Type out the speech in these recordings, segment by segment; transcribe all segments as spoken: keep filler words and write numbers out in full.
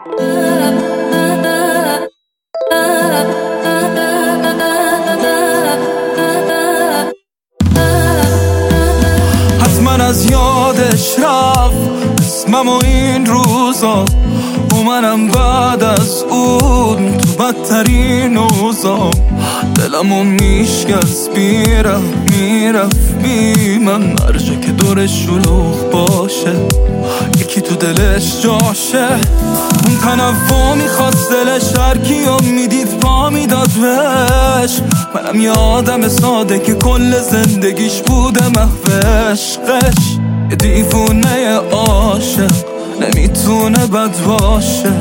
حتما از یادش رفت اسمم و این روزا، و منم بعد از اون تو بدترین اوضاع. دلمو میشکست میرم میرفت بی من، هرجا که دورش شلوغ باشه یکی تو دلش جاشه. اون تنفع میخواست دلش هرکیو میدید پا میداد بهش. منم یه آدم ساده که کل زندگیش بوده محو عشقش. یه دیوونه عاشق نمیتونه بد باشه.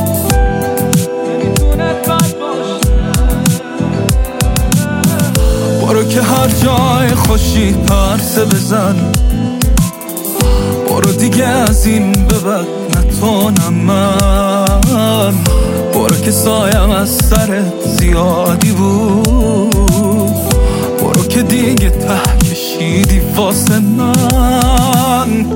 برو که هر جای خوشی پرسه بزن، برو دیگه از این به بعد نتونم من. برو که سایم از سرت زیادی بود، برو که دیگه ته کشیدی واسه من.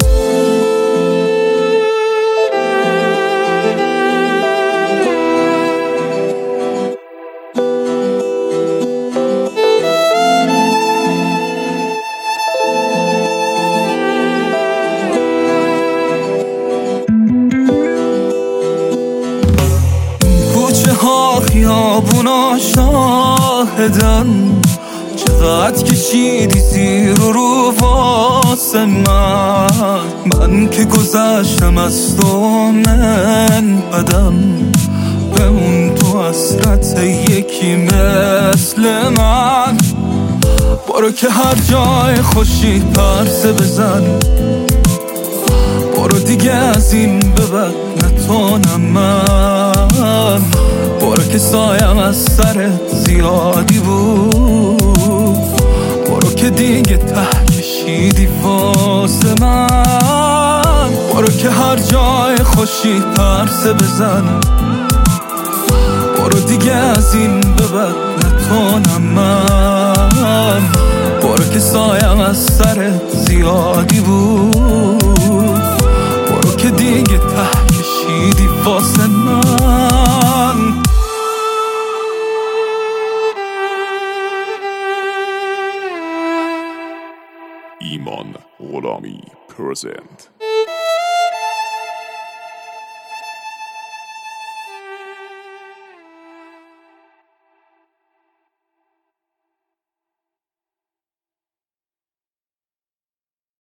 خیابونا شاهدن چقدر کشیدی زیر و رو واسه من. من که گذشتم از تو من بدم، بمون تو حسرت یکی مثل من. برو که هر جای خوشی پرسه بزن، برو دیگه از این به بعد نتونم من. برو که سایم از سرت زیادی بود، برو که دیگه ته کشیدی واسه من. برو که هر جای خوشی پرسه بزن، برو دیگه از این به بعد نتونم من. برو که سایم از سرت زیادی بود، برو که دیگه ته کشیدی واسه من. ایمان غلامی پرزنت.